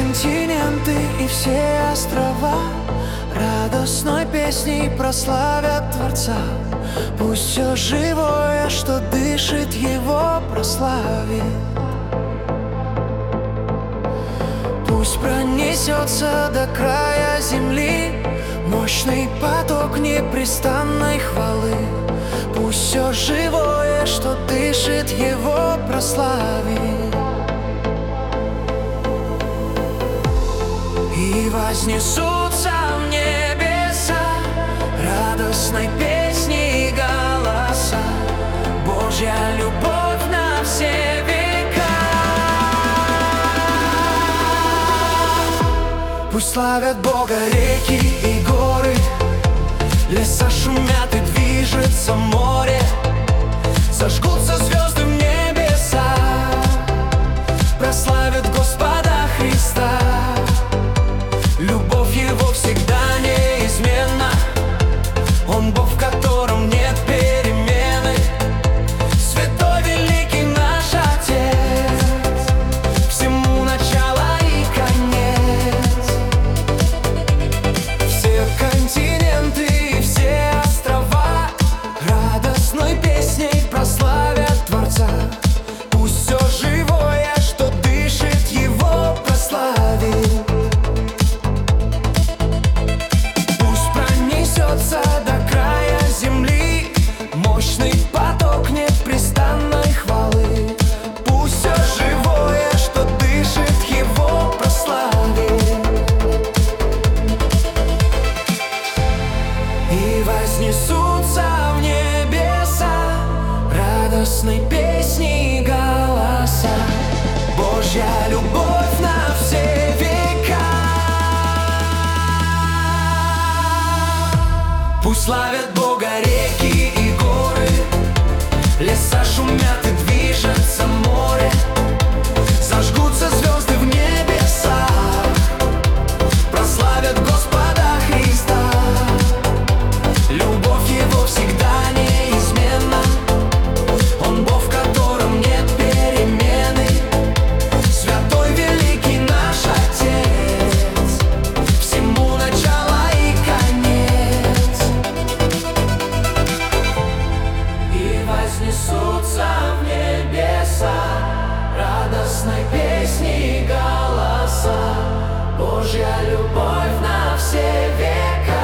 континенты и все острова радостной песней прославят Творца. Пусть все живое, что дышит, Его прославит. Пусть пронесется до края земли мощный поток непрестанной хвалы. Пусть все живое, что дышит, Его прославит. И вознесутся в небеса радостной песни и голоса. Божья любовь на все века. Пусть славят Бога реки и горы, леса шумят и движется море. Зажгутся звезды в небесах, прославят Господа Христа. Любовь Его всегда неизменна, Он Бог, в котором нет перемены. Святой великий наш Отец, всему начало и конец. Все континенты и все острова радостной песней прославят Творца. Пусть все живое, что дышит, Его прославит. До края земли мощный поток непрестанной хвалы. Пусть все живое, что дышит, Его прославит. И вознесутся в небеса радостной песни и голоса. Божья любовь на все века. Пусть славят Бога реки и горы, леса шумят и движется море. Зажгутся звезды в небесах, прославят Господа Христа. Любовь Его всегда неизменна, Он Бог, в котором нет перемены. Святой великий наш Отец, всему начало и конец. И вознесутся в небеса радостной песни и голоса. Божья любовь на все века.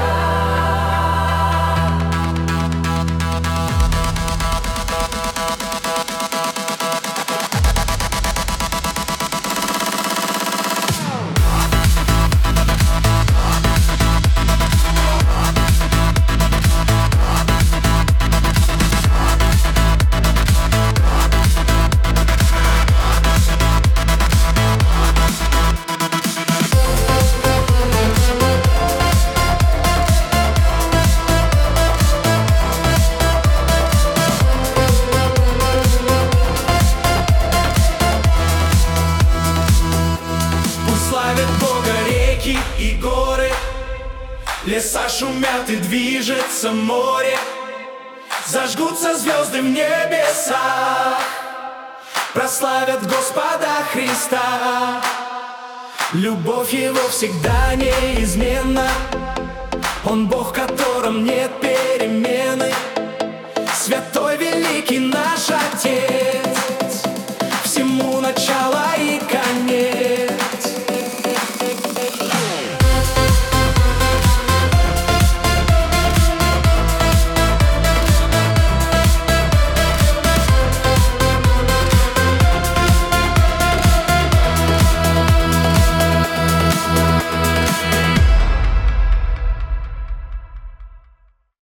И горы, леса шумят и движется море. Зажгутся звезды в небесах, прославят Господа Христа. Любовь Его всегда неизменна, Он Бог, в котором нет перемены. Святой великий наш Отец,